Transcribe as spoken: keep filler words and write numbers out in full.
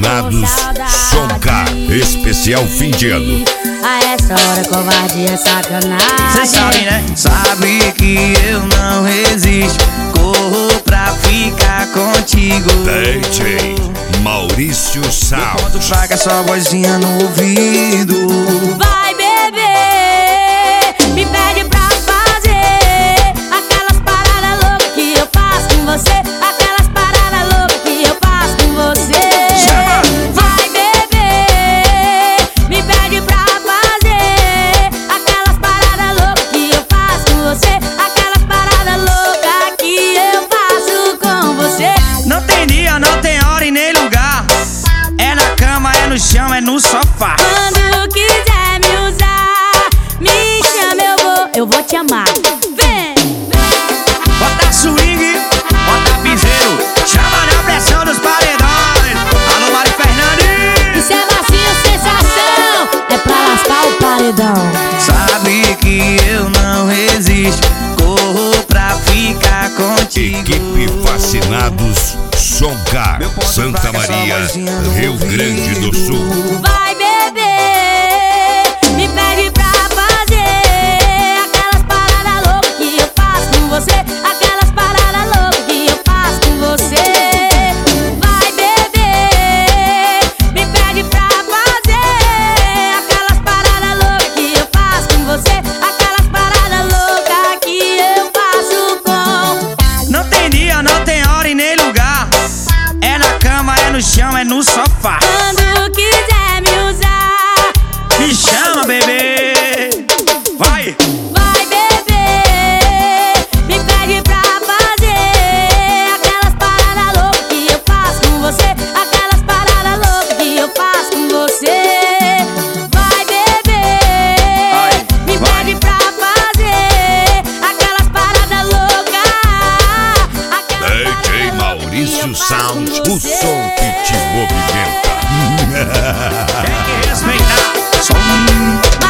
Finados Soncar, especial fim de ano. A essa hora covardia é sacanagem. Cê sabe, né? Sabe que eu não resisto. Corro pra ficar contigo. D J Maurício Sound. Enquanto traga essa vozinha no ouvido. Vai beber, me pede pra fazer aquelas paradas loucas que eu faço com você. Aquelas paradas loucas que eu faço com você. Vai beber, me pede pra fazer aquelas paradas loucas que eu faço com você. Aquelas paradas loucas que eu faço com você. Não tem dia, não tem hora e nem lugar. É na cama, é no chão, é no sofá. Quando quiser me usar, me chama, eu vou, eu vou te amar. Vem, Bota swing, bota piseiro. Chama na pressão dos paredões. Alô, Mari Fernandes. isso é macio, sensação, é pra lascar o paredão. Sabe que eu não resisto. Corro pra ficar contigo. Equipe Fascinados Soncar, Santa Maria, Rio Grande do Sul. Vai beber, me pede pra fazer aquelas paradas loucas que eu faço com você. Aquelas paradas loucas que eu faço com você. Vai beber, me pede pra fazer aquelas paradas loucas que eu faço com você. Aquelas paradas loucas que eu faço com. Não tem dia, não tem hora e nem lugar. É na cama, é no chão, é no sofá. Quando quiser me usar, Me chama, bebê. Vai! vai beber, me pede pra fazer aquelas paradas loucas que eu faço com você. Aquelas paradas loucas que eu faço com você. Vai beber, me pede pra fazer aquelas paradas loucas. D J Maurício Sound, o som que te movimenta. Tem que respeitar. Som